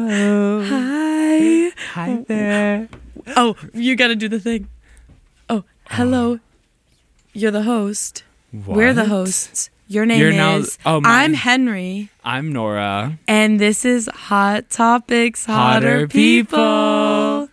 Hello. Hi. Hi there. Oh, you got to do the thing. Oh, hello. You're the host. What? We're the hosts. Your name You're now- is. oh, I'm mine. Henry. I'm Nora. And this is Hot Topics, Hotter People.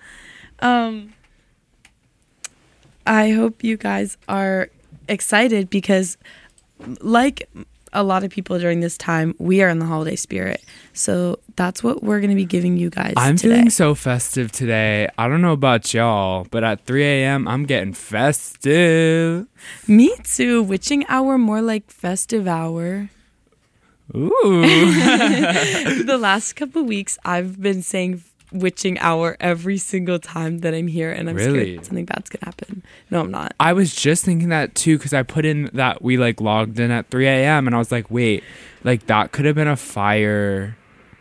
I hope you guys are excited because, like a lot of people during this time, we are in the holiday spirit. So that's what we're going to be giving you guys I'm today. feeling so festive today. I don't know about y'all, but at 3 a.m., I'm getting festive. Me too. Witching hour, more like festive hour. Ooh. The last couple weeks, I've been saying witching hour every single time that I'm here, and I'm Really? scared something bad's gonna happen. No, I'm not. I was just thinking that too because I put in that we like logged in at 3 a.m. and I was like, wait, like that could have been a fire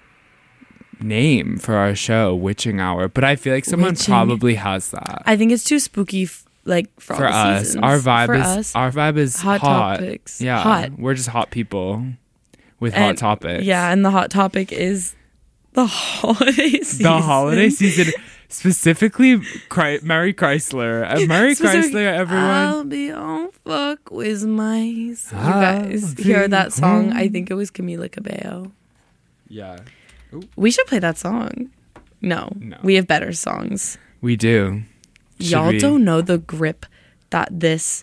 name for our show, Witching Hour. But I feel like someone Witching- probably has that. I think it's too spooky, for all the us, seasons. our vibe For is us, our vibe is hot hot. topics. Yeah, Hot. we're just hot people with hot And- topics. Yeah, and the hot topic is the holiday season. The holiday season, specifically Merry Chrysler. Merry Chrysler, everyone. I'll be on fuck with mice. You I'll guys be hear that song? home. I think it was Camila Cabello. Yeah, We should play that song. No, we have better songs. we do. Should Y'all we? don't know the grip that this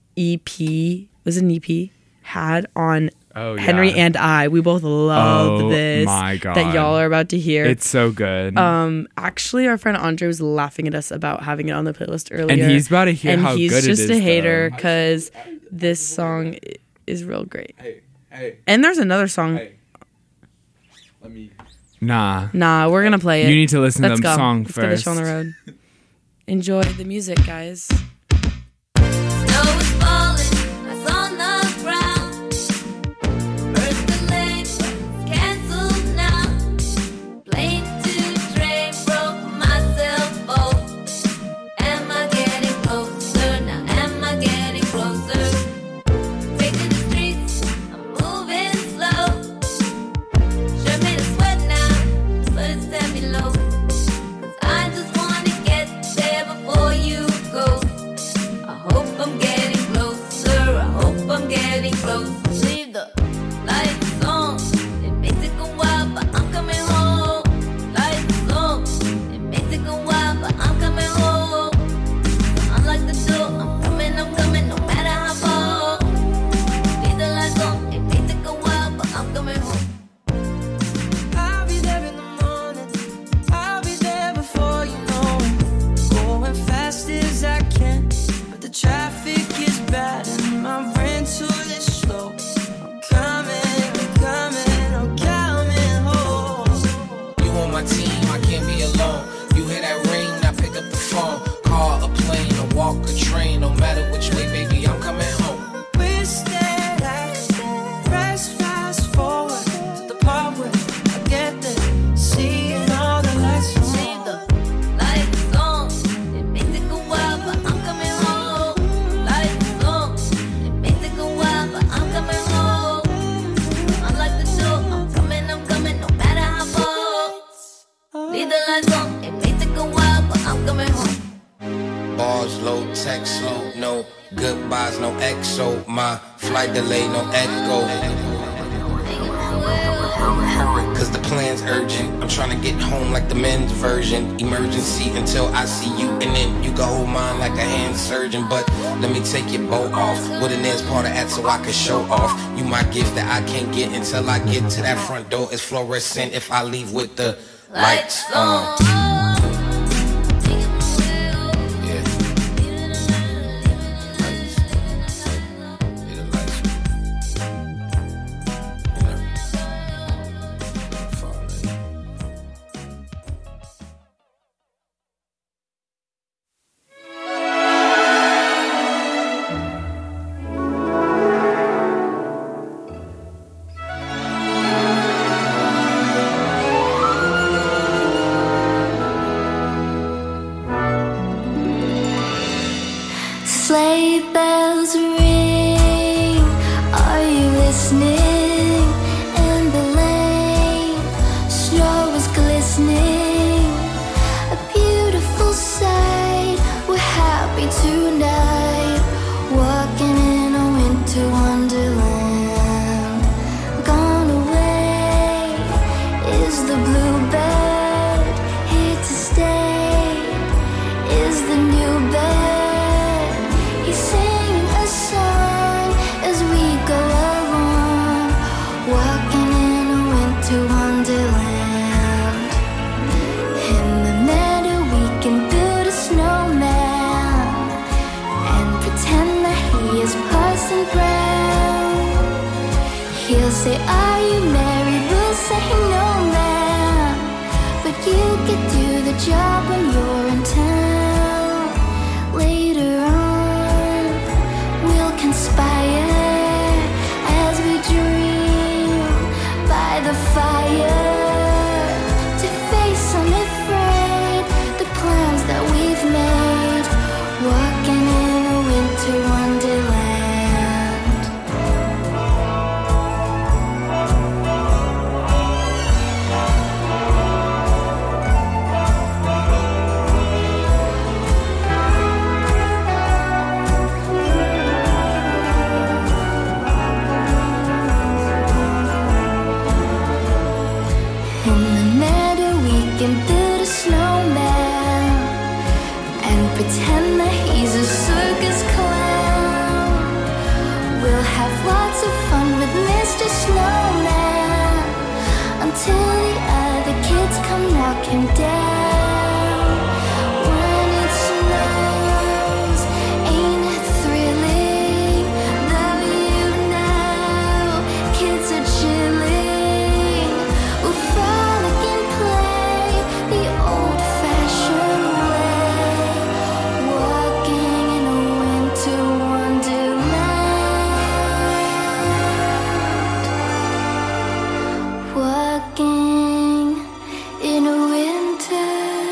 EP was an EP had on Oh, yeah. Henry and I. We both love Oh, this. my God. That y'all are about to hear. It's so good. Actually, our friend Andre was laughing at us about having it on the playlist earlier, and he's about to hear and how he's good just it is. a hater though. because this song is real great. Hey, And there's another song. let me. Nah, Nah, we're gonna play it. you need to listen Let's to the go. song Let's get the first. show on the road. Enjoy the music, guys. Snow is falling, ice on the ground. First delay, but canceled now. Plane to train, broke myself off. Am I getting closer now? Am I getting closer? Taking the streets, I'm moving slow. Shirt made of sweat now, but it's set me low. 'Cause I just wanna get there before you go. I hope I'm getting closer. I hope I'm getting close. Leave the lights on. It may take a while, but I'm coming home. Lights on. It may take a while, but I'm coming home. Unlock the door. I'm coming, no matter how far. Leave the lights on. It may take a while, but I'm coming home. I'll be there in the morning. I'll be there before you know it. Going fast as I can, but the traffic is bad and my rental is slow. I'm coming home. You on my team, I can't be alone. You hear that ring, I pick up the phone. Car, a plane, a walk, a train. No matter which way, baby, I'm coming home. Wish that I press fast forward to the part where I get there, seeing all the lights on. Leave the lights on. It may take a while, but I'm coming home. Lights on. It may take a while, but I'm coming home. Unlock the door. I'm coming, no matter how far. Leave the lights on. It may take a while, but I'm coming home. Bars low, text slow, no goodbyes, no XO. My flight delay, no echo. Cause the plan's urgent. I'm trying to get home like the men's version. Emergency until I see you, and then you go hold mine like a hand surgeon. But let me take your bow off with a nails part of that so I can show off. You my gift that I can't get until I get to that front door. It's fluorescent if I leave with the lights on. Yeah. say, are you married? We'll say no, ma'am. But you could do the job when you're in town. Later on, we'll conspire as we dream by the fire to face unafraid the plans that we've made, walking in a winter wonderland. In the meadow we can build a snowman and pretend that he's a circus clown. We'll have lots of fun with Mr. Snowman until the other kids come knock him down. When it snows, ain't it thrilling? Though you know kids are chilling, we'll frolic and play the old-fashioned way, walking in a winter wonderland. Walking in a winter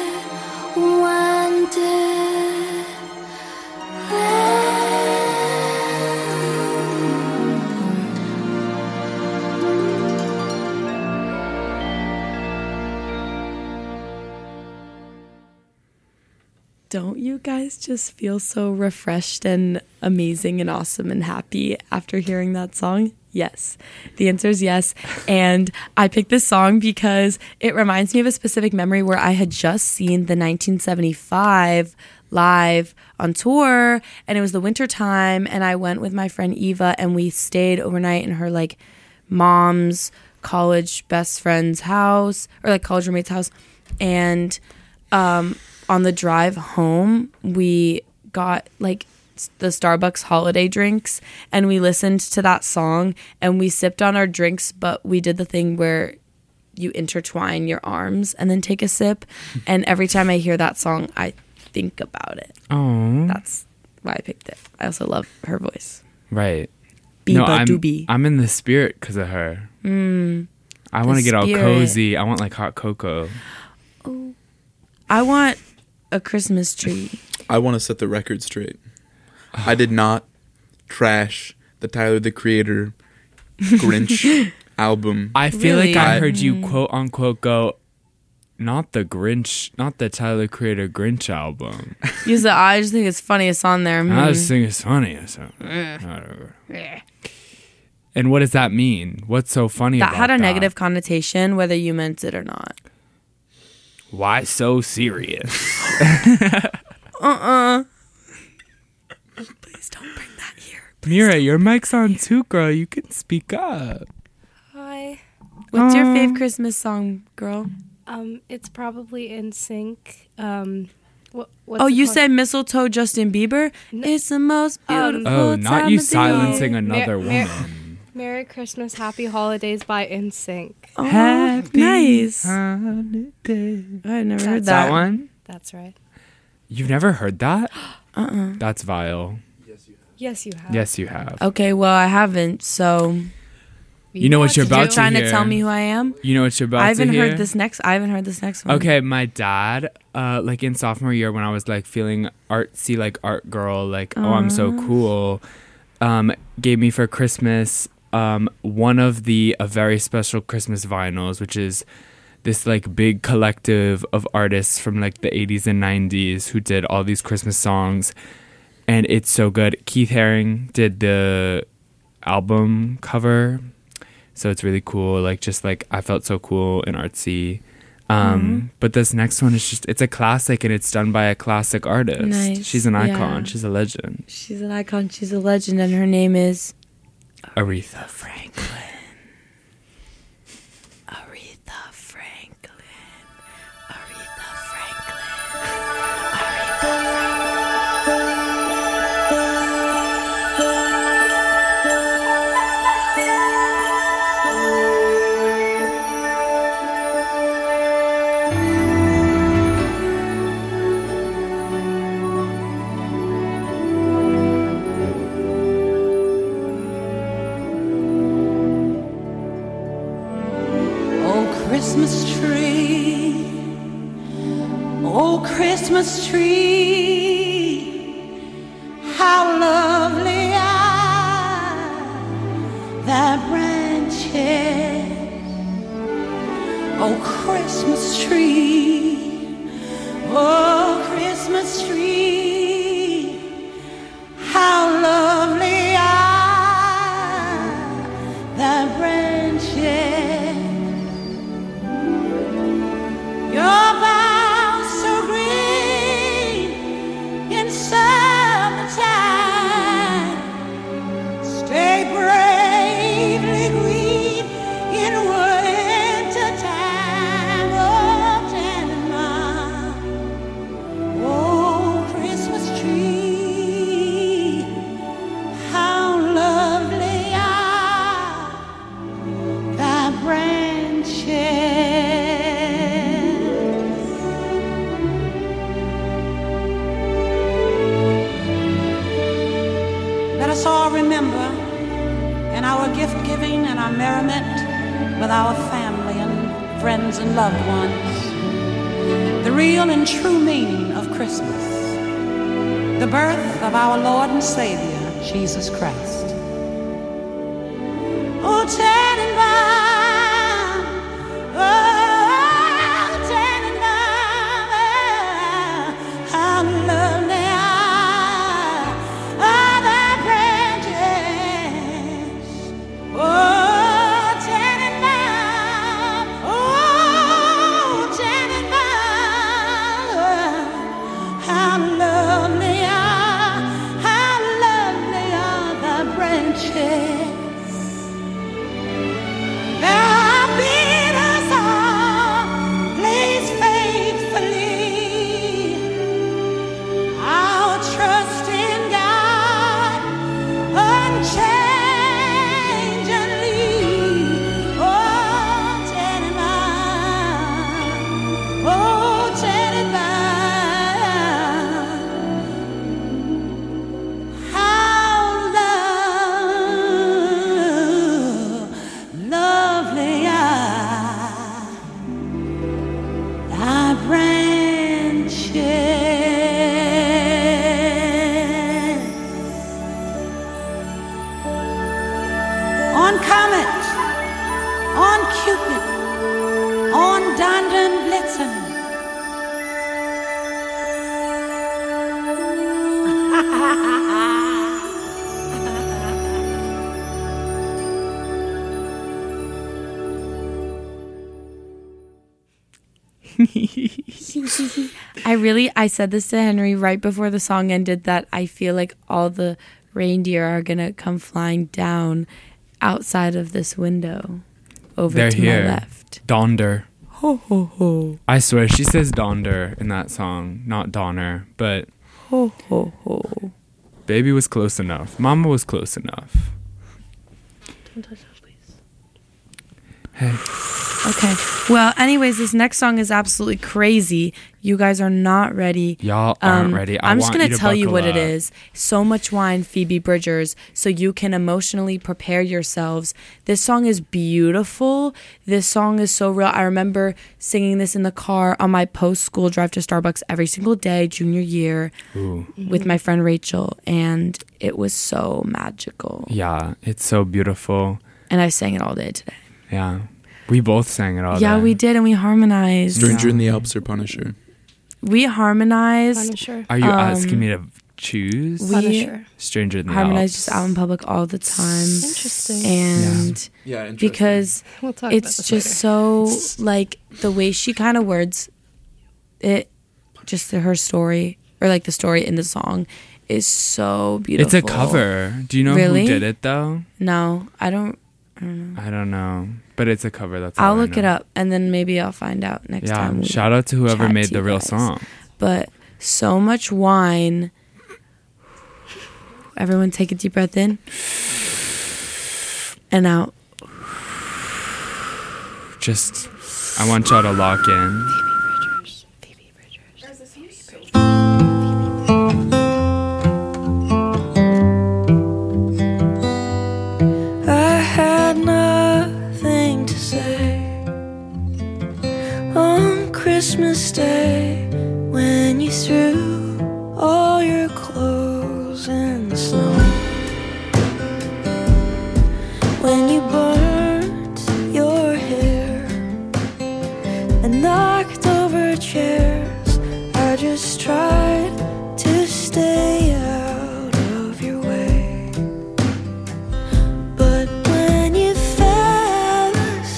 Don't you guys just feel so refreshed and amazing and awesome and happy after hearing that song? Yes. The answer is yes. And I picked this song because it reminds me of a specific memory where I had just seen the 1975 live on tour, and it was the winter time, and I went with my friend Eva, and we stayed overnight in her like mom's college best friend's house, or like college roommate's house. And on the drive home, we got like the Starbucks holiday drinks, and we listened to that song, and we sipped on our drinks, but we did the thing where you intertwine your arms and then take a sip. And every time I hear that song, I think about it. Oh, That's why I picked it. I also love her voice. right. Biba doobie. I'm in the spirit because of her. I want to get all spirit. cozy. I want like hot cocoa. I want a Christmas tree. I want to set the record straight. I did not trash the Tyler the Creator Grinch album. I feel Really? like I heard you quote unquote go, not the Grinch, not the Tyler Creator Grinch album. You said, I just think it's funny it's on there. I just think it's funny. So, whatever. And what does that mean? What's so funny That about had a that? negative connotation, whether you meant it or not. Why so serious? Please don't bring that here. Mira, your mic's on too, girl. You can speak up. Hi. What's your fave Christmas song, girl? It's probably In Sync. What's Oh, it you called? said Mistletoe, Justin Bieber? It's the most beautiful Oh, time not you of the silencing year. another Mer- woman. Merry Christmas, Happy Holidays by In Sync. Oh, Happy nice. holiday. I never heard That's that. That one? That's right. You've never heard that? That's vile. Yes, you have. Yes, you have. Okay, well, I haven't, so You know what you're to about you're to trying to hear. tell me who I am? You know what you're about I to haven't hear? heard this next. I haven't heard this next one. Okay, my dad, like in sophomore year when I was like feeling artsy, like art girl, like, oh, I'm so cool, gave me for Christmas one of the A Very Special Christmas vinyls, which is this like big collective of artists from like the 80s and 90s who did all these Christmas songs. And it's so good. Keith Haring did the album cover. So it's really cool. Like, just like, I felt so cool and artsy. But this next one is just, it's a classic, and it's done by a classic artist. Nice. She's an icon. Yeah. She's a legend. She's an icon. She's a legend, and her name is Aretha. Franklin. Aretha Franklin. Aretha Franklin. Aretha Oh, Christmas tree, how lovely are thy branches. Oh, Christmas tree, oh, Christmas tree, how lovely are thy branches. Your boughs so green in summertime, stay bravely green in wintertime. Oh, Tannenbaum, oh, Christmas tree, how lovely are thy branches. Let us all remember in our gift giving and our merriment with our family and friends and loved ones the real and true meaning of Christmas, the birth of our Lord and Savior, Jesus Christ. Oh, Tannenbaum, oh, Tannenbaum, how lovely are thy branches. Oh, Tannenbaum, oh, Tannenbaum, how lovely are thy branches. Thou bid us all place faithfully our trust in God unchangeably. Oh, Tannenbaum, oh, Tannenbaum, how lovely are thy branches. On Comet, on Cupid, on Dunder and Blitzen. I said this to Henry right before the song ended, that I feel like all the reindeer are gonna come flying down outside of this window over They're to here. my left. Donder. Ho ho ho. I swear she says Donder in that song, not Donner. But Ho ho ho. baby was close enough. Mama was close enough. Don't touch that, please. Hey. Okay. Well, anyways, this next song is absolutely crazy. You guys are not ready. Y'all aren't ready. I'm just want going you to tell you buckle what it up. is. So Much Wine, Phoebe Bridgers, so you can emotionally prepare yourselves. This song is beautiful. This song is so real. I remember singing this in the car on my post-school drive to Starbucks every single day, junior year, Ooh. with my friend Rachel, and it was so magical. Yeah, it's so beautiful. And I sang it all day today. Yeah. We both sang it all Yeah, day. we did, and we harmonized. Stranger in the Alps or Punisher? We harmonized. Punisher. Are you asking me to choose? we- Punisher. Stranger in the Harmonize Alps. just out in public all the time. Interesting. And Yeah, because We'll talk about it's this just later. so, like, the way she kind of words it, just her story, or like the story in the song, is so beautiful. It's a cover. Do you know Really? who did it though? No, I don't. I don't know. But it's a cover. That's all I'll I look it know. up, and then maybe I'll find out next Yeah. time. we Shout out to whoever chat made to the you real guys. song. But So Much Wine. Everyone take a deep breath in and out. Just, I want y'all to lock in. I had nothing to say on Christmas Day when you threw all your clothes in the snow, when you burnt your hair and knocked over chairs. I just tried to stay out of your way. But when you fell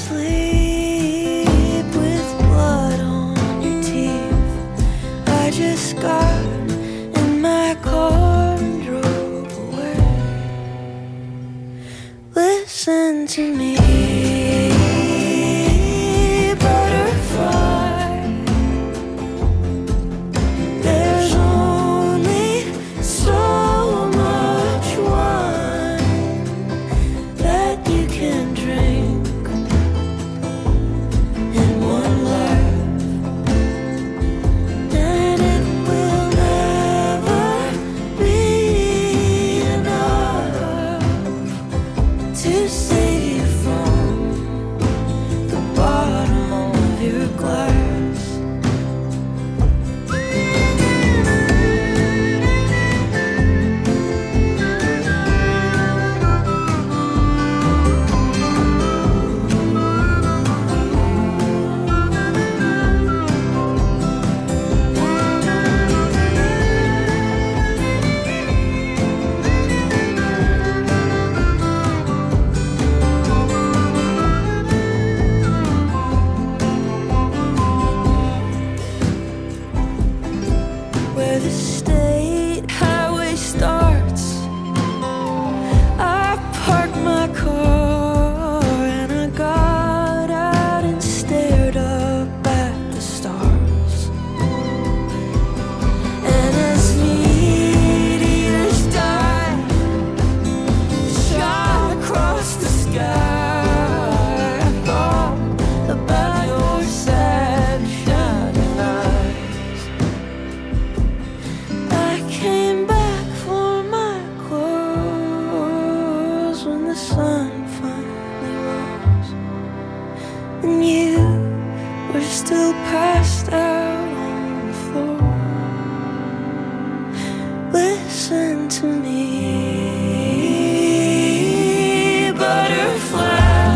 asleep with blood on your teeth, I just got in my car and drove away. Listen to me, butterfly. There's only so much wine that you can drink in one life, and it will never be enough to save you from the bottom of your glass. Where the state highway starts, I parked my car and I got out and stared up at the stars. And as meteors die, shot across the sky, I thought about your sad shining eyes. I came back for my clothes when the sun finally rose, and you were still passed out on the floor. Listen to me, butterfly.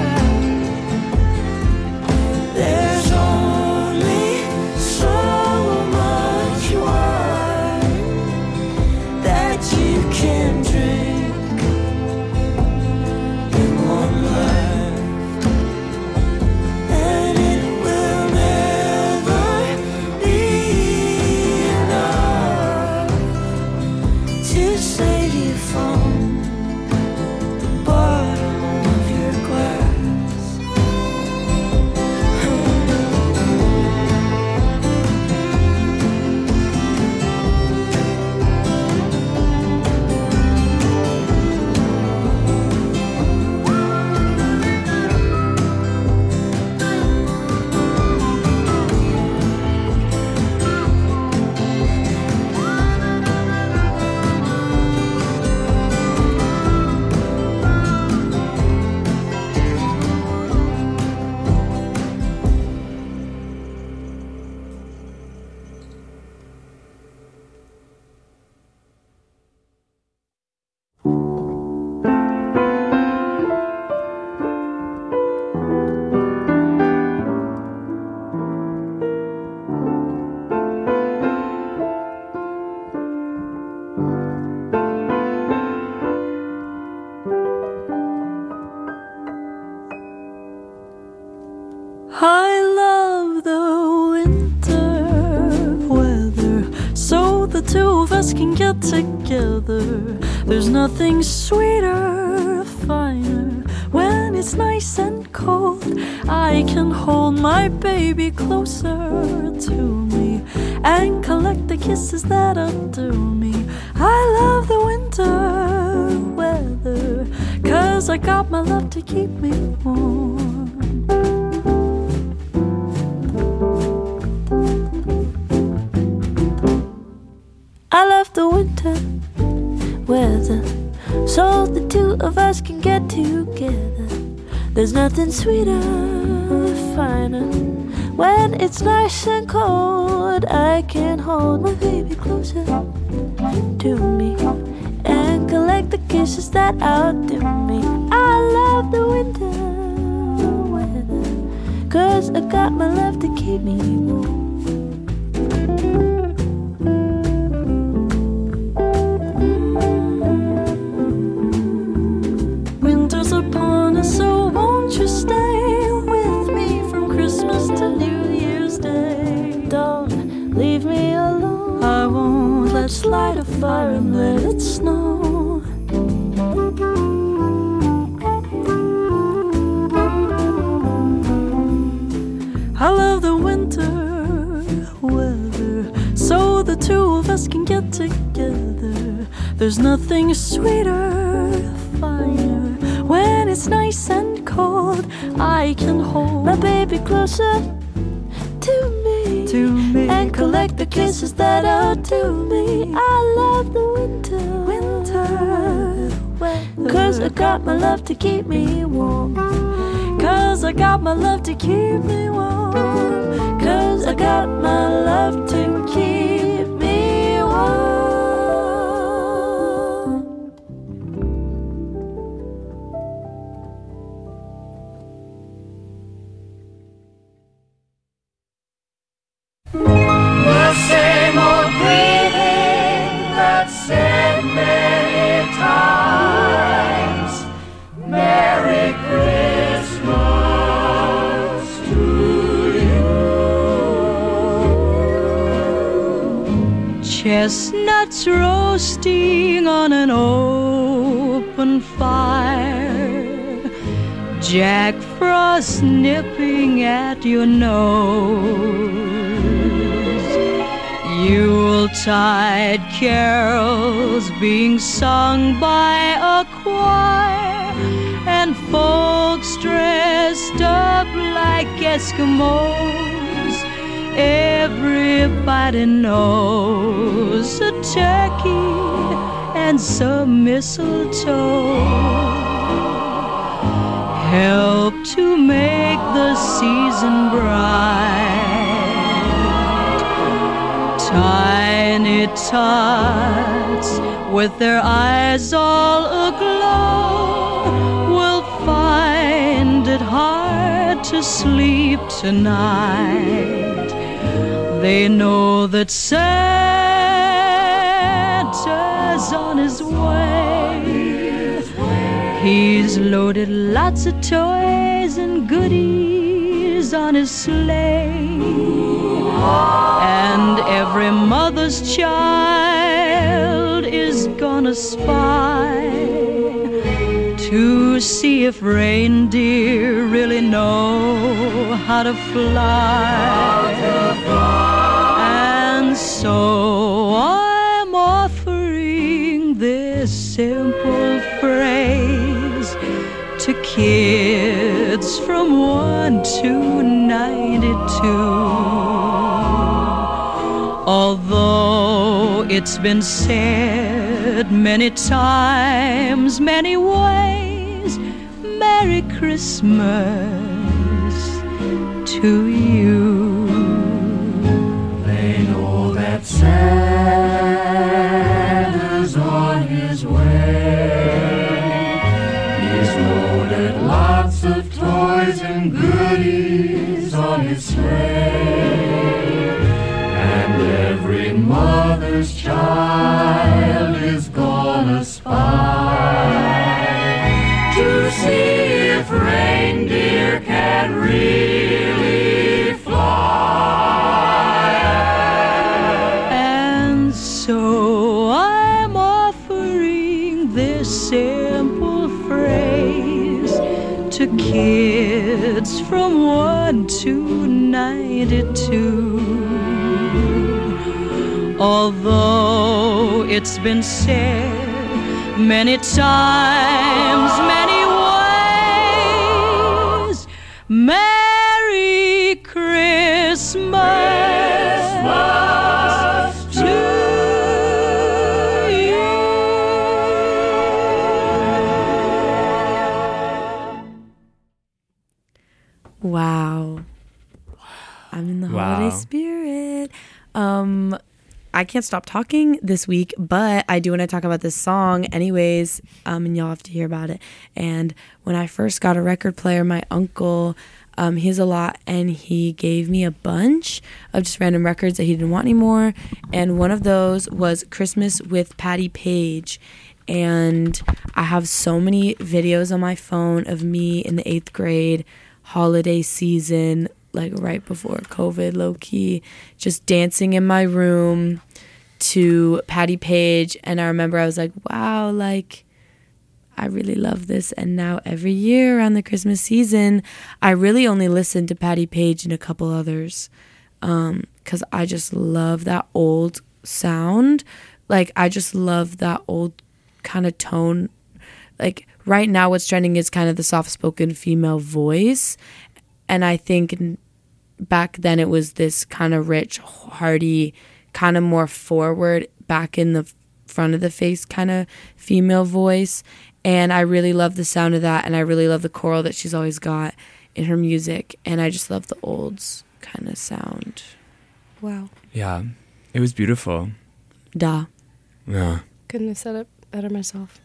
There's only so much wine that you can drink in one life, and it will never be enough to save you from the bottom of your glass. I love the winter weather, so the two of us can get together. There's nothing sweeter, finer, when it's nice and cold. I can hold my baby closer to me and collect the kisses that undo me. I love the winter weather, 'cause I got my love to keep me warm. I love the winter weather, so the two of us can get together. There's nothing sweeter, finer, When it's nice and cold, I can hold my baby closer to me and collect the kisses that outdo me. I love the winter weather, 'cause I got my love to keep me warm. Winter's upon us, so won't you stay with me from Christmas to New Year's Day? Don't leave me alone, I won't. Let's light a fire and let it snow. I love the winter weather, so the two of us can get together. There's nothing sweeter, finer. When it's nice and cold, I can hold my baby closer to me, and collect the kisses that outdo me. I love the winter weather, 'cause I got my love to keep me warm. 'Cause I got my love to keep me warm. 'Cause I got my love to keep me warm. The same old greeting that's said many times. Merry Christmas to you. Chestnuts roasting on an open fire, Jack Frost nipping at your nose, Yuletide carols being sung by a choir, and folks dressed up like Eskimos. Everybody knows a turkey and some mistletoe help to make the season bright. Tiny tots with their eyes all aglow will find it hard to sleep tonight. They know that Santa's on his way. He's loaded lots of toys and goodies on his sleigh. And every mother's child is gonna spy to see if reindeer really know how to fly. And so I'm offering this simple phrase to kids from 1 to 92. Although it's been said many times, many ways, Merry Christmas to you. They know that Santa's on his way. He's loaded lots of toys and goodies on his sleigh. And every mother's child is gonna spy to see if reindeer can really fly. And so I'm offering this simple phrase to kids from 1 to 92. Although it's been said many times, many ways, Merry Christmas to you. Wow. spirit. I can't stop talking this week, but I do want to talk about this song anyways, and y'all have to hear about it. And when I first got a record player, my uncle, he has a lot, and he gave me a bunch of just random records that he didn't want anymore. And one of those was Christmas with Patti Page. And I have so many videos on my phone of me in the 8th grade, holiday season, like right before COVID, low key, just dancing in my room to Patti Page. And I remember I was like, wow, like, I really love this. And now every year around the Christmas season, I really only listen to Patti Page and a couple others, because I just love that old sound. Like, I just love that old kind of tone. Like, right now what's trending is kind of the soft-spoken female voice. And I think back then it was this kind of rich, hearty, kind of more forward, back in the front of the face kind of female voice. And I really love the sound of that. And I really love the choral that she's always got in her music. And I just love the olds kind of sound. Wow. Yeah. It was beautiful. Da. Yeah. Couldn't have said it better myself.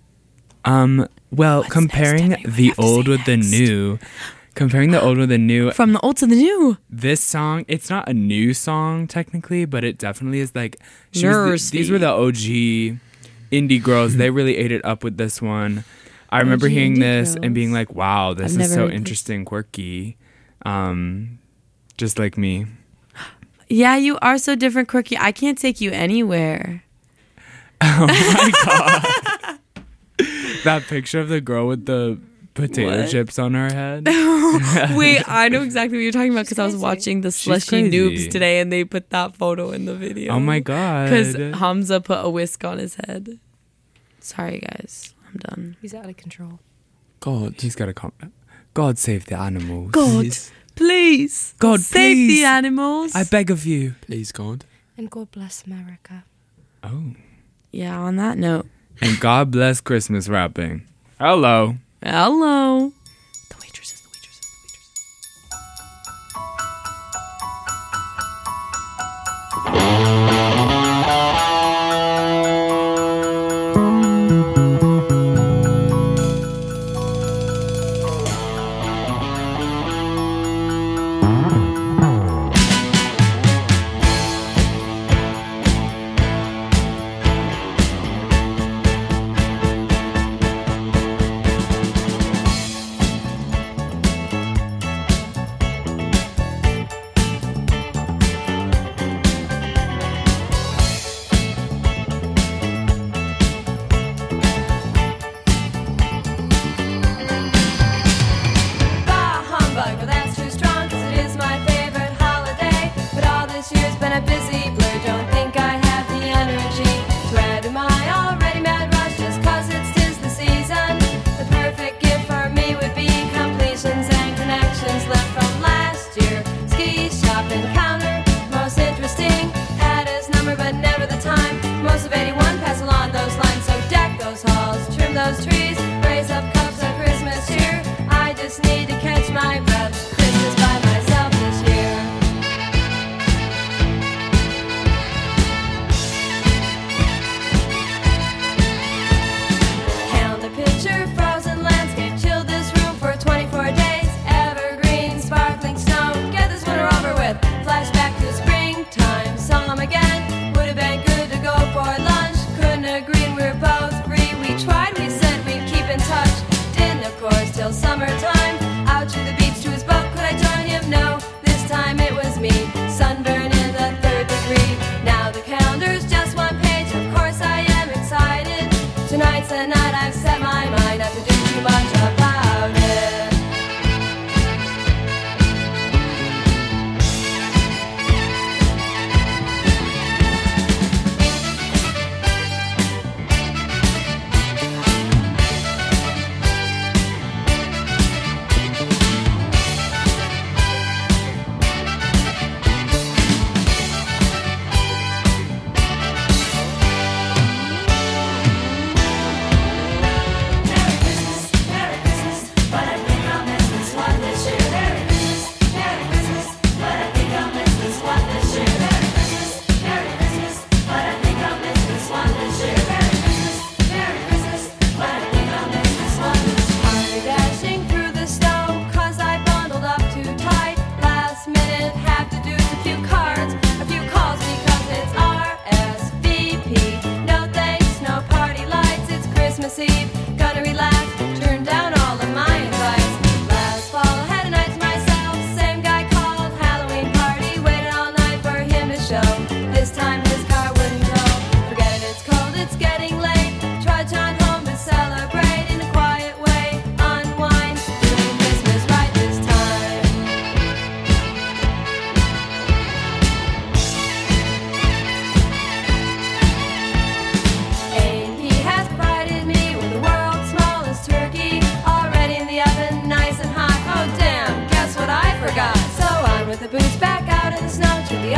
Well, comparing the old with the new, comparing the old with the new, from the old to the new, this song, it's not a new song technically, but it definitely is like, these were the OG indie girls. They really ate it up with this one. I remember hearing this and being like, wow, this is so interesting, quirky. Just like me. Yeah, you are so different, quirky. I can't take you anywhere. Oh my God. That picture of the girl with the potato chips on her head. Wait, I know exactly what you're talking about because I was watching the Slushy Noobs today and they put that photo in the video. Oh my God. Because Hamza put a whisk on his head. Sorry, guys. I'm done. He's out of control. God. He's got to calm down. God save the animals. God, please. God, save please. the animals. I beg of you. Please, God. And God bless America. Oh. Yeah, on that note. And God bless Christmas wrapping. Hello. Hello. The waitresses.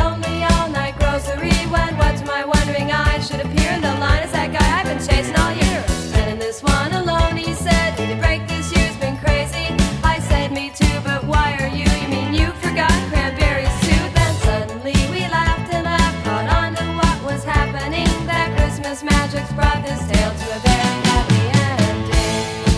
lonely all night grocery when what to my wondering eyes should appear in the line is that guy I've been chasing all year. Spending this one alone, he said. The break this year's been crazy. I said me too, but why are you? You mean you forgot cranberries too? Then suddenly we laughed and laughed, caught on to what was happening. That Christmas magic's brought this tale to a very happy ending.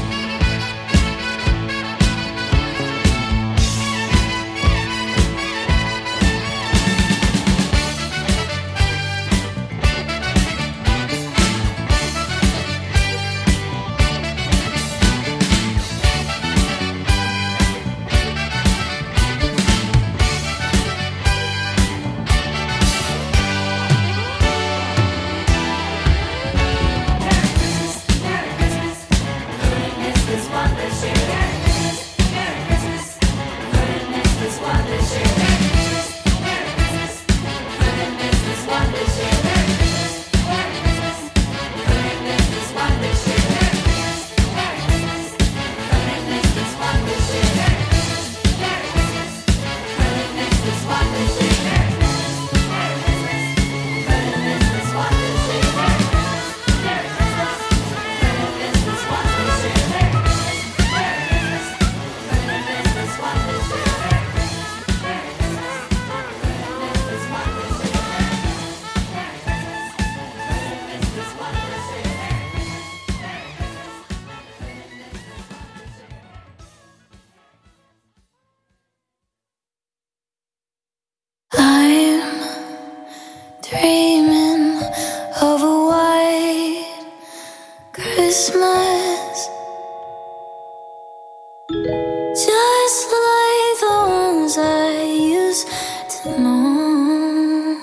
I'm dreaming of a white Christmas, just like the ones I used to know,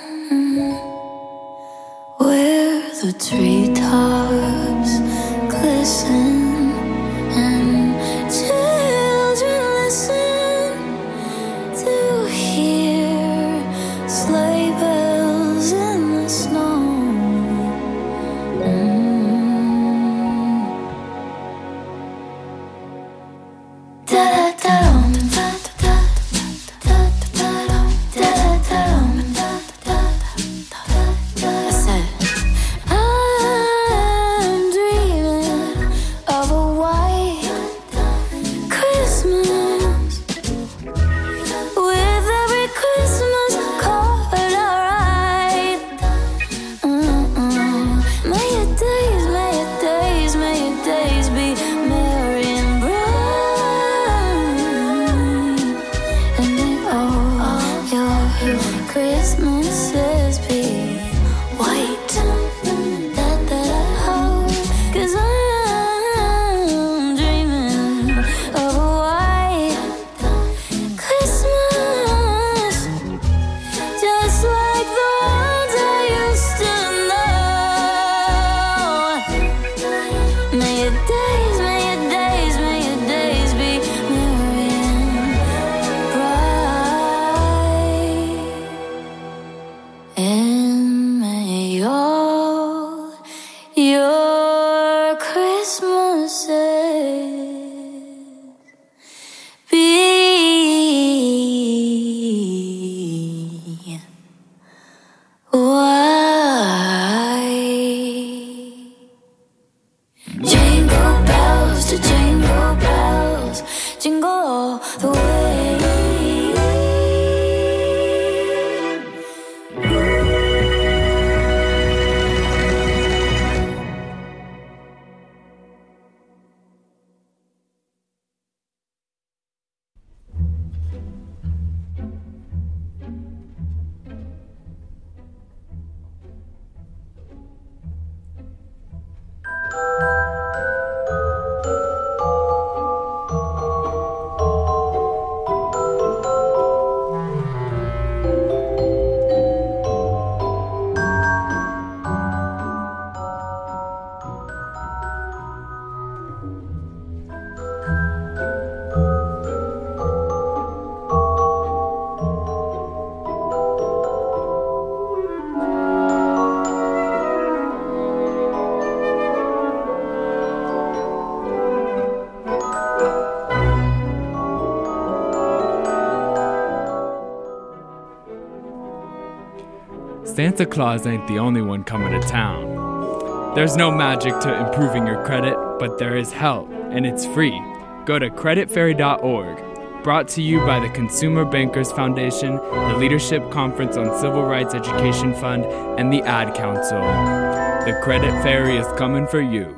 where the treetops glisten and children listen to hear sleigh bells in the snow. Da-da-da-dum, da-da-da-dum, da-da-da-dum, da-da-da-da. I said, I'm dreaming of a white Christmas, with every Christmas card I write. May your days, may your days, may your days be merry and bright, and may all your Christmases be white. Cause I'm dreaming of a white Christmas, just like the ones I used to know. May your days, may your days, may your days be merry and bright, and may all your Christmases be white. Jingle bells to jingle bells, jingle all the way. Santa Claus ain't the only one coming to town. There's no magic to improving your credit, but there is help, and it's free. Go to creditfairy.org. Brought to you by the Consumer Bankers Foundation, the Leadership Conference on Civil Rights Education Fund, and the Ad Council. The Credit Fairy is coming for you.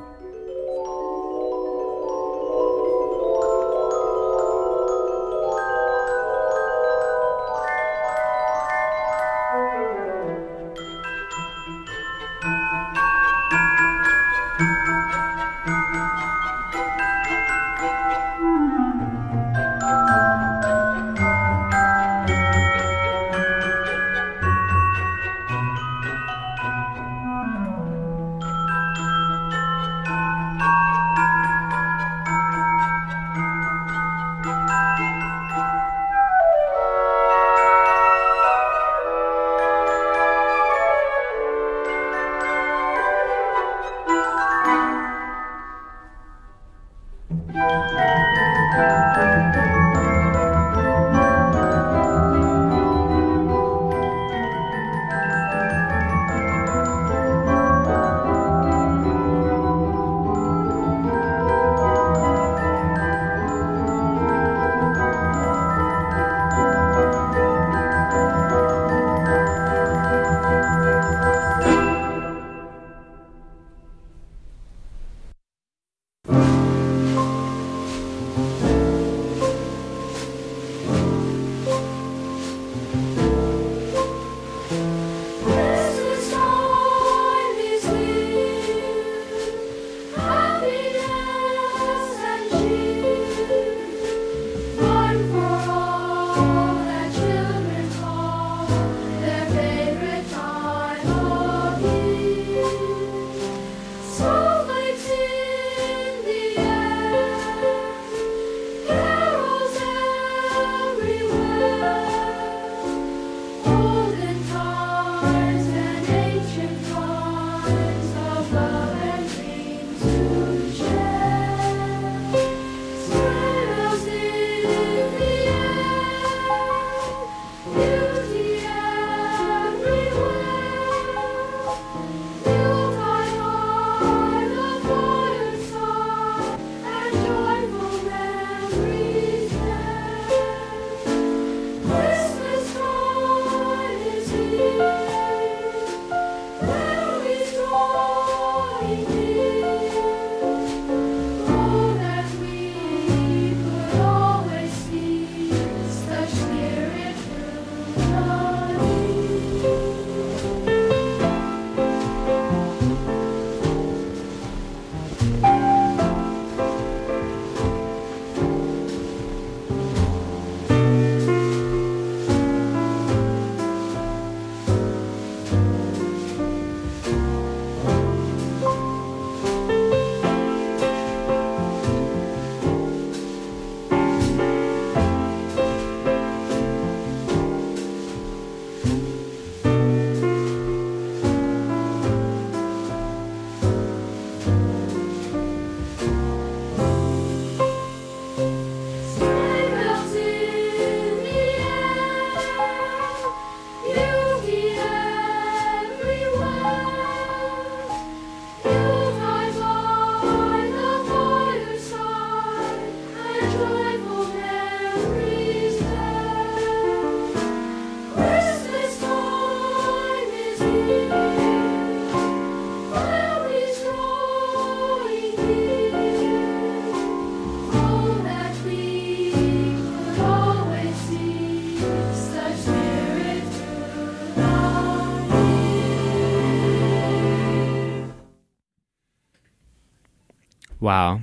Wow.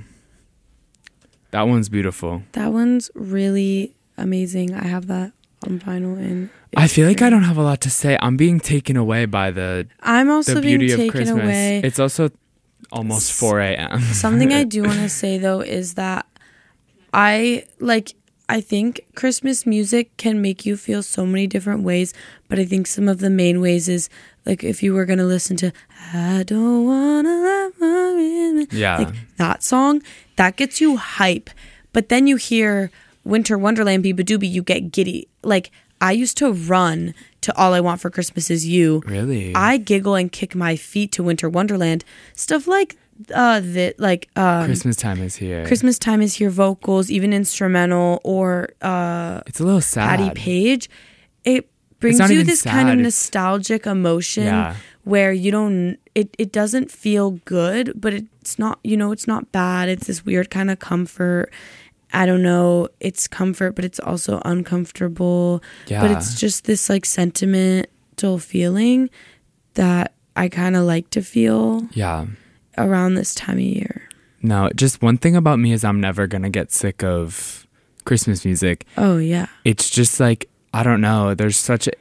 That one's beautiful. That one's really amazing. I have that on vinyl, and I feel like I don't have a lot to say. I'm being taken away by the beauty being of taken Christmas. away. It's also almost 4 a.m. Something I do want to say though is that I think Christmas music can make you feel so many different ways, but I think some of the main ways is like if you were going to listen to I don't wanna love my like that song, that gets you hype. But then you hear Winter Wonderland Be Ba Doobie, you get giddy. Like I used to run to All I Want for Christmas Is You. Really? I giggle and kick my feet to Winter Wonderland. Stuff like Christmas Time Is Here. Christmas Time Is Here vocals, even instrumental, or It's a little sad. Patty Page. It brings not you even this sad, kind of it's- nostalgic emotion Yeah. where you don't it doesn't feel good, but it's not, it's not bad. It's this weird kind of comfort. I don't know, it's comfort, but it's also uncomfortable. Yeah. But it's just this like sentimental feeling that I kind of like to feel Yeah. around this time of year. No, just one thing about me is I'm never going to get sick of music. Oh yeah. It's just like, I don't know, it's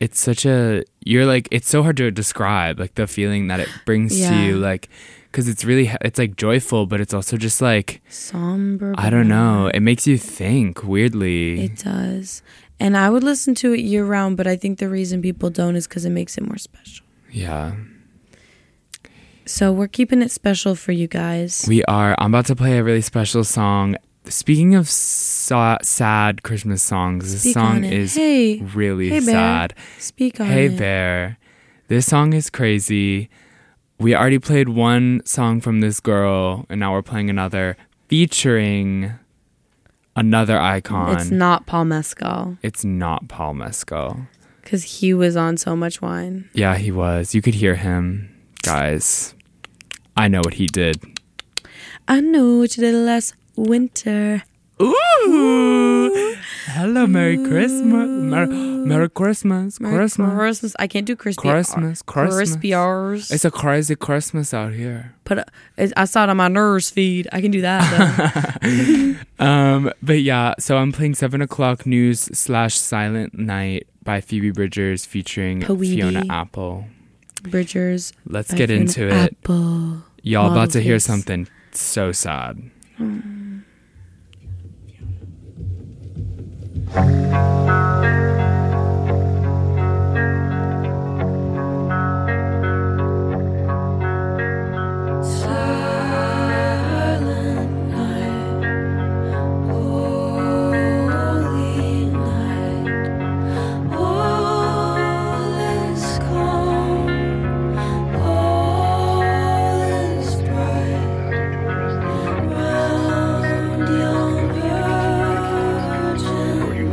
so hard to describe, like the feeling that it brings to Yeah. you, like, because it's like joyful, but it's also just like, Somber. I don't know, it makes you think weirdly. It does. And I would listen to it year round, but I think the reason people don't is because it makes it more special. Yeah. So we're keeping it special for you guys. We are. I'm about to play a really special song. Speaking of sad Christmas songs, this Speak song on it. is Hey. really Hey, Bear. sad. Speak on Hey it. Bear. This song is crazy. We already played one song from this girl, and now we're playing another featuring another icon. It's not Paul Mescal It's not Paul Mescal. because he was on So Much Wine. Yeah, he was. You could hear him. Guys, I know what he did. I know what you did last winter. Ooh! Hello, Merry Christmas. Merry Christmas. Christmas. I can't do crispy. Christmas. Crispy R's. It's a crazy Christmas out here. I saw it on my nurse feed. I can do that though. But yeah, so I'm playing 7 o'clock news / Silent Night by Phoebe Bridgers featuring Pweety. Fiona Apple. Bridgers. Let's by get Fiona into it. Apple. Y'all about to hear Model face. something so sad. Silent night, holy night, all is calm, all is bright. Round young virgin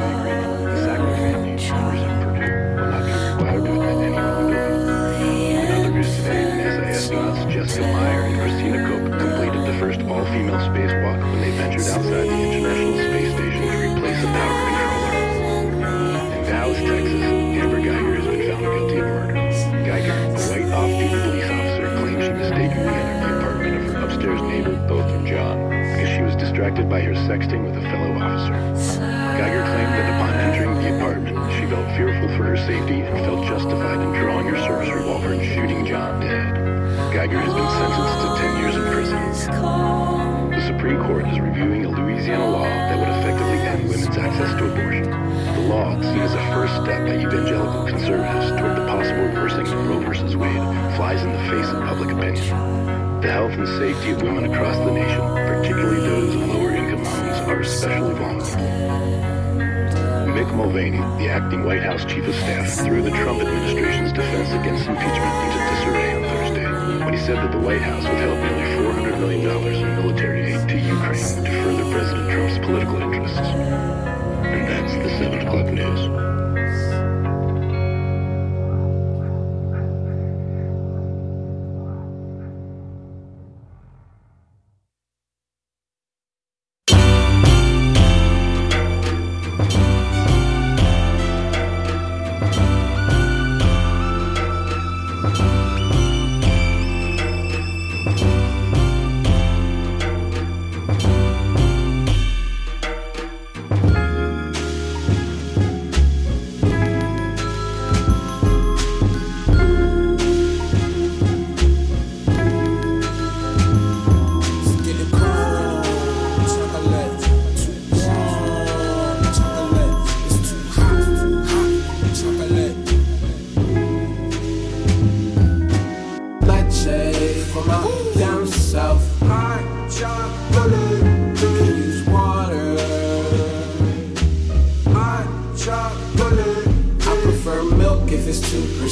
Jessica Meyer and Christina Koch completed the first all-female spacewalk when they ventured outside the International Space Station to replace a power controller. In Dallas, Texas, Amber Geiger has been found guilty of murder. Geiger, a white off-duty police officer, claims she mistakenly entered the apartment of her upstairs neighbor, Botham John, because she was distracted by her sexting with a fellow officer. Geiger claimed that upon entering the apartment, she felt fearful for her safety and felt justified in drawing her service revolver and shooting John dead. Geiger has been sentenced to 10 years in prison. The Supreme Court is reviewing a Louisiana law that would effectively end women's access to abortion. The law, seen as a first step by evangelical conservatives toward the possible reversing of Roe v. Wade, flies in the face of public opinion. The health and safety of women across the nation, particularly those of lower-income homes, are especially vulnerable. Mick Mulvaney, the acting White House chief of staff, threw the Trump administration's defense against impeachment into disarray on Thursday when he said that the White House withheld nearly $400 million in military aid to Ukraine to further President Trump's political interests. And that's the 7 o'clock news.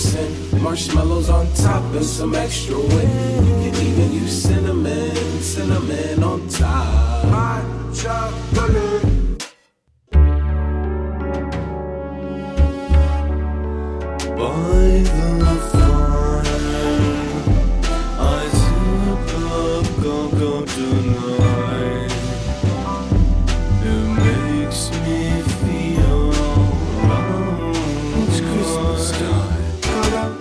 and marshmallows on top and some extra whip. You can even use cinnamon on top. Hot chocolate. By the fire, I sip a cocoa tonight. It makes me feel alright. It's Christmas time.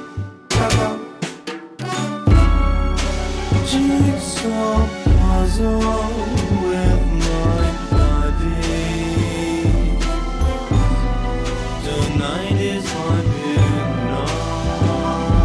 Jigsaw puzzle with my body. Tonight is my midnight.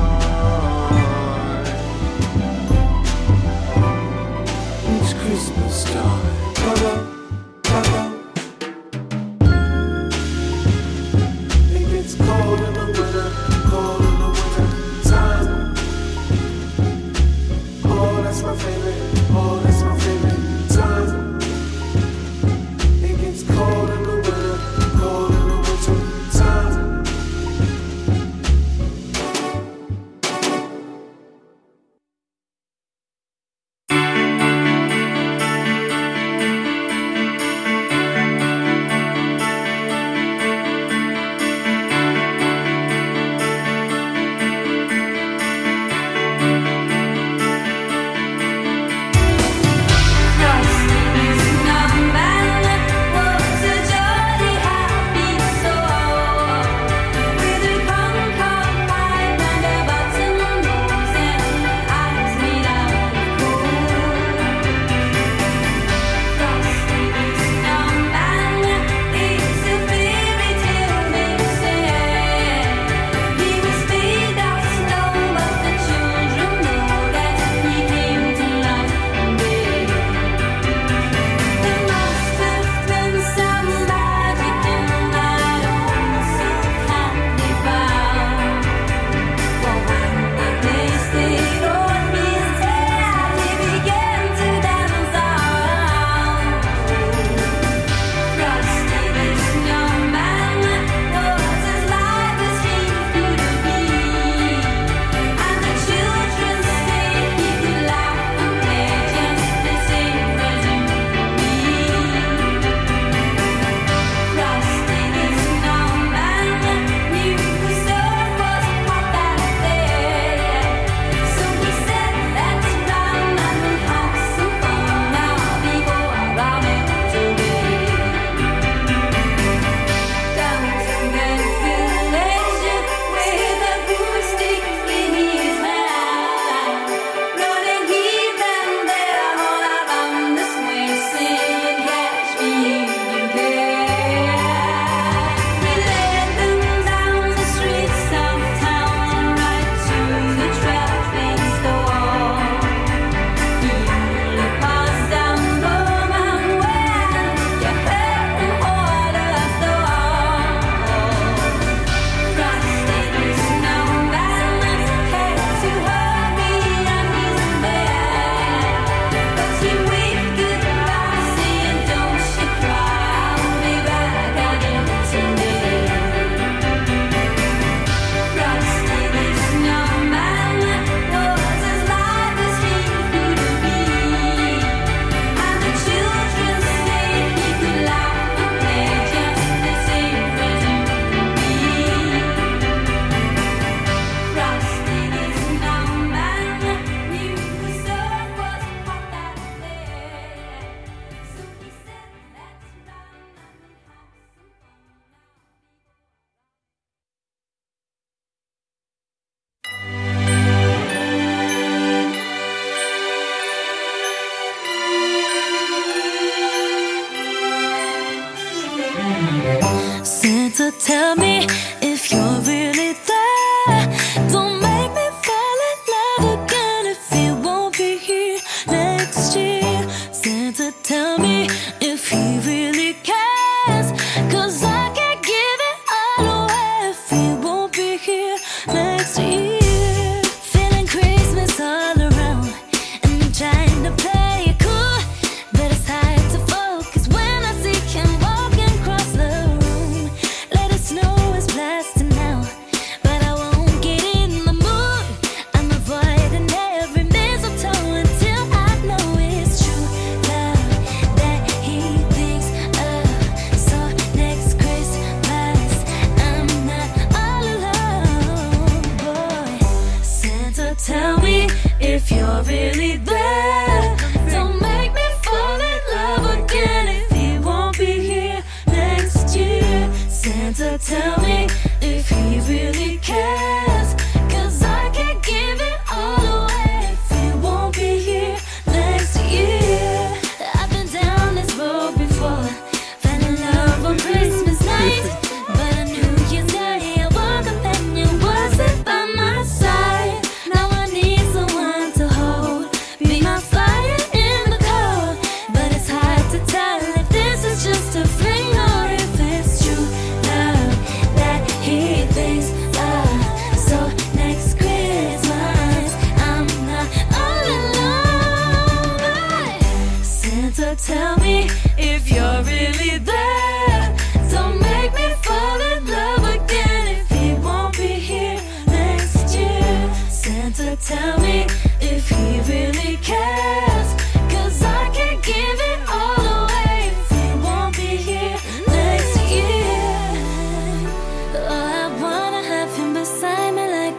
really there, don't make me fall in love again if he won't be here next year. Santa, tell me if he really cares, 'cause I can't give it all away if he won't be here next year. I've been down this road before, fell in love on Christmas night, but I knew Year's Day I was a companion, wasn't by my side. Now I need someone to hold, be my fire in the cold, but it's hard to tell if this is just a fling or if it's true love that he thinks of. So next Christmas I'm not all alone, but Santa, tell me if you're really there, don't make me fall in love again if he won't be here next year. Santa, tell me if he really cares, 'cause I can't give it all away if he won't be here next year. Oh, I wanna have him beside me like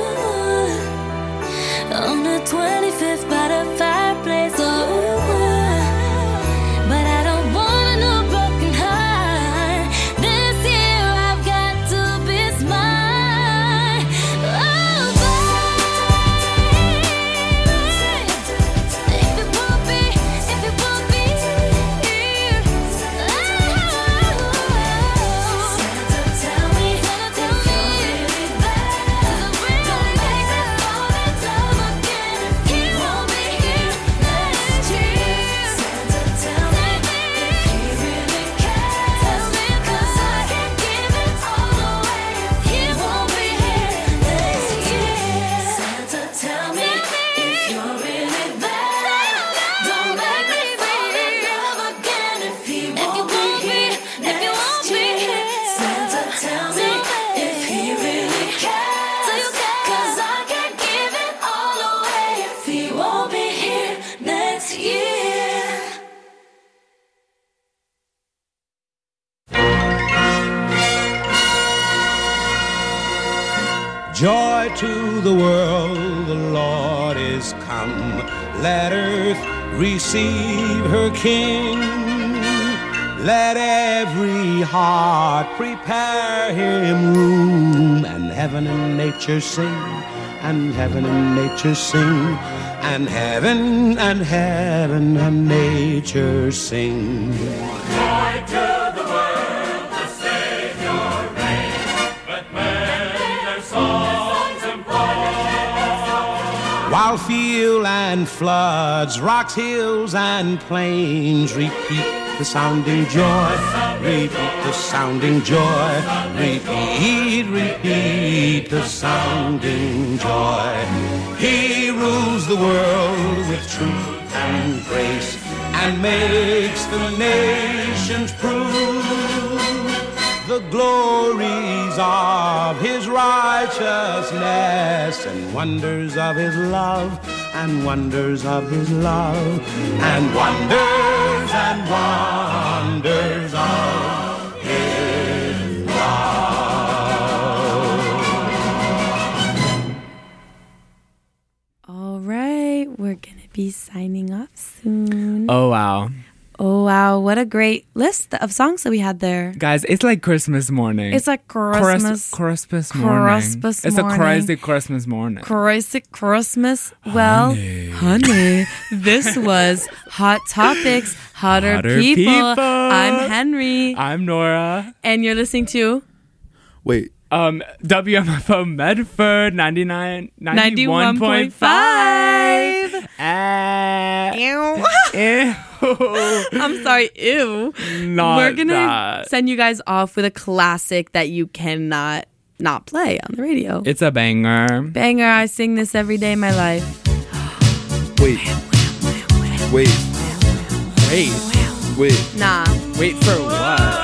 on the 25th by the fireplace. But I don't want no broken heart. This year I've got to be smart. Oh, baby, if it won't be here, Santa, tell me if you're really there, don't make me fall in love again if he won't be here next year. Santa, tell me if he really cares, 'cause I can't give it all away if he won't be here next year. Santa, tell me if you're really there, don't make me fall in love again if he won't be here next year. Santa, tell me if he really cares, 'cause I can't give it all away if he won't be here next year. Joy to the world, the Lord is come. Let earth receive her King. Let every heart prepare him room. And heaven and nature sing, and heaven and nature sing, and heaven and nature sing. Joy to the world, the Savior reigns. Let men their songs employ. While field and floods, rocks, hills, and plains repeat the sounding joy, repeat the sounding joy, repeat the sounding joy. He rules the world with truth and grace, and makes the nations prove the glories of his righteousness, and wonders of his love, and wonders of his love, and wonders of his love. All right, we're gonna be signing off soon. Oh, wow. Oh, wow. What a great list of songs that we had there. Guys, it's like Christmas morning. It's like Christmas. Christmas morning. It's a crazy Christmas morning. Crazy Christmas. Well, honey, this was Hot Topics, Hotter People. I'm Henry. I'm Nora. And you're listening to... Wait. WMFO Medford 91.5. Ew. I'm sorry, ew. We're gonna send you guys off with a classic that you cannot not play on the radio. It's a banger. Banger. I sing this every day of my life. Wait. Wait. Nah. Wait for what?